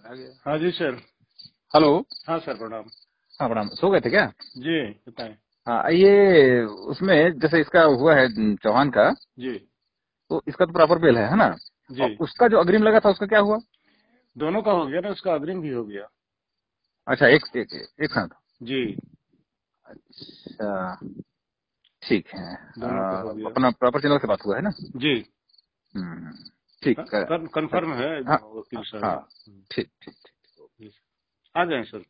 आ गया। हाँ जी सर। हेलो। हाँ सर, प्रणाम। हाँ प्रणाम। सो गए थे क्या? जी बताएं। हाँ, ये उसमें जैसे इसका हुआ है चौहान का, जी तो इसका तो प्रॉपर बिल है ना? जी, और उसका जो अग्रिम लगा था उसका क्या हुआ? दोनों का हो गया ना, उसका अग्रिम भी हो गया। अच्छा, एक एक एक साथ। जी, अच्छा, ठीक है। दोनों का हो गया। अपना प्रॉपर चैनल से बात हुआ है ना? जी, हम्म, ठीक है। कंफर्म है हाँ वकील हाँ, साहब। ठीक ठीक ठीक। जी, आ जाएं सर।